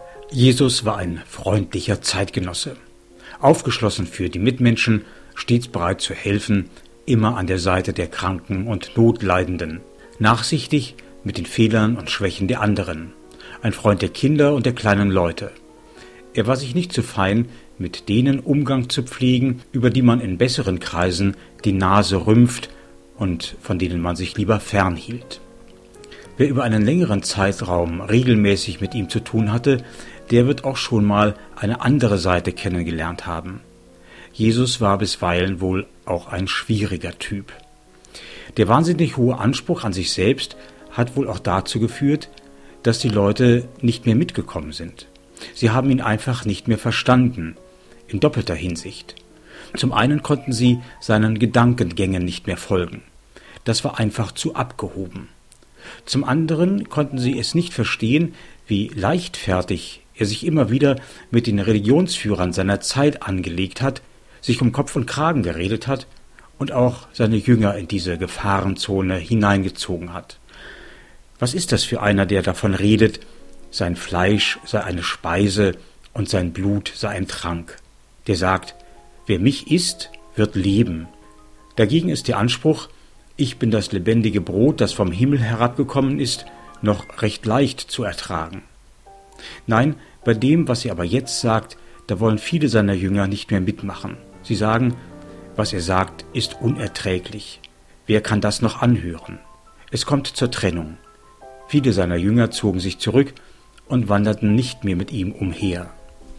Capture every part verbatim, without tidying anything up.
Jesus war ein freundlicher Zeitgenosse, aufgeschlossen für die Mitmenschen, stets bereit zu helfen, immer an der Seite der Kranken und Notleidenden, nachsichtig mit den Fehlern und Schwächen der anderen, ein Freund der Kinder und der kleinen Leute. Er war sich nicht zu fein, mit denen Umgang zu pflegen, über die man in besseren Kreisen die Nase rümpft und von denen man sich lieber fernhielt. Wer über einen längeren Zeitraum regelmäßig mit ihm zu tun hatte, der wird auch schon mal eine andere Seite kennengelernt haben. Jesus war bisweilen wohl auch ein schwieriger Typ. Der wahnsinnig hohe Anspruch an sich selbst hat wohl auch dazu geführt, dass die Leute nicht mehr mitgekommen sind. Sie haben ihn einfach nicht mehr verstanden, in doppelter Hinsicht. Zum einen konnten sie seinen Gedankengängen nicht mehr folgen. Das war einfach zu abgehoben. Zum anderen konnten sie es nicht verstehen, wie leichtfertig er sich immer wieder mit den Religionsführern seiner Zeit angelegt hat, sich um Kopf und Kragen geredet hat und auch seine Jünger in diese Gefahrenzone hineingezogen hat. Was ist das für einer, der davon redet, sein Fleisch sei eine Speise und sein Blut sei ein Trank? Der sagt, wer mich isst, wird leben. Dagegen ist der Anspruch, ich bin das lebendige Brot, das vom Himmel herabgekommen ist, noch recht leicht zu ertragen. Nein, bei dem, was er aber jetzt sagt, da wollen viele seiner Jünger nicht mehr mitmachen. Sie sagen, was er sagt, ist unerträglich. Wer kann das noch anhören? Es kommt zur Trennung. Viele seiner Jünger zogen sich zurück und wanderten nicht mehr mit ihm umher.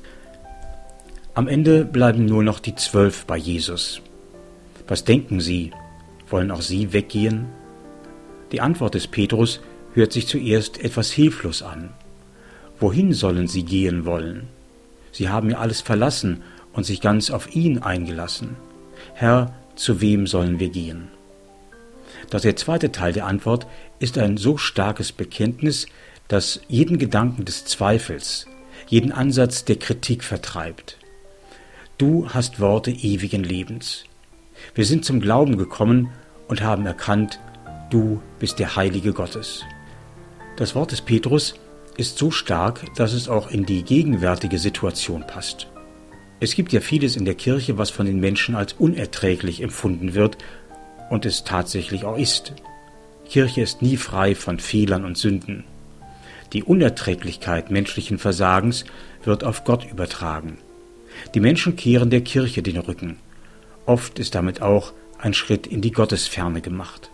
Am Ende bleiben nur noch die Zwölf bei Jesus. Was denken Sie? Wollen auch Sie weggehen? Die Antwort des Petrus hört sich zuerst etwas hilflos an. Wohin sollen sie gehen wollen? Sie haben ja alles verlassen und sich ganz auf ihn eingelassen. Herr, zu wem sollen wir gehen? Doch der zweite Teil der Antwort ist ein so starkes Bekenntnis, das jeden Gedanken des Zweifels, jeden Ansatz der Kritik vertreibt. Du hast Worte ewigen Lebens. Wir sind zum Glauben gekommen und haben erkannt, du bist der Heilige Gottes. Das Wort des Petrus ist so stark, dass es auch in die gegenwärtige Situation passt. Es gibt ja vieles in der Kirche, was von den Menschen als unerträglich empfunden wird und es tatsächlich auch ist. Kirche ist nie frei von Fehlern und Sünden. Die Unerträglichkeit menschlichen Versagens wird auf Gott übertragen. Die Menschen kehren der Kirche den Rücken. Oft ist damit auch ein Schritt in die Gottesferne gemacht.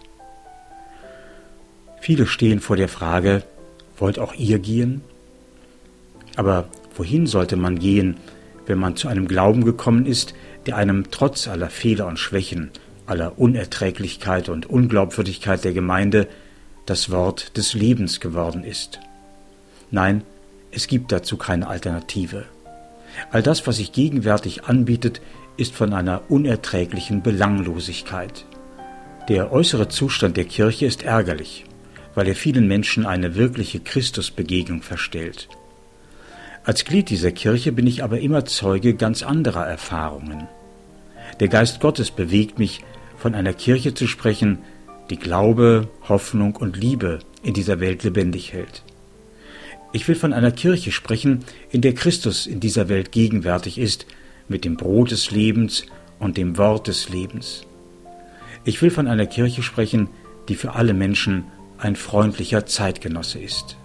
Viele stehen vor der Frage, wollt auch ihr gehen? Aber wohin sollte man gehen, wenn man zu einem Glauben gekommen ist, der einem trotz aller Fehler und Schwächen, aller Unerträglichkeit und Unglaubwürdigkeit der Gemeinde das Wort des Lebens geworden ist? Nein, es gibt dazu keine Alternative. All das, was sich gegenwärtig anbietet, ist von einer unerträglichen Belanglosigkeit. Der äußere Zustand der Kirche ist ärgerlich, weil er vielen Menschen eine wirkliche Christusbegegnung verstellt. Als Glied dieser Kirche bin ich aber immer Zeuge ganz anderer Erfahrungen. Der Geist Gottes bewegt mich, von einer Kirche zu sprechen, die Glaube, Hoffnung und Liebe in dieser Welt lebendig hält. Ich will von einer Kirche sprechen, in der Christus in dieser Welt gegenwärtig ist, mit dem Brot des Lebens und dem Wort des Lebens. Ich will von einer Kirche sprechen, die für alle Menschen ein freundlicher Zeitgenosse ist.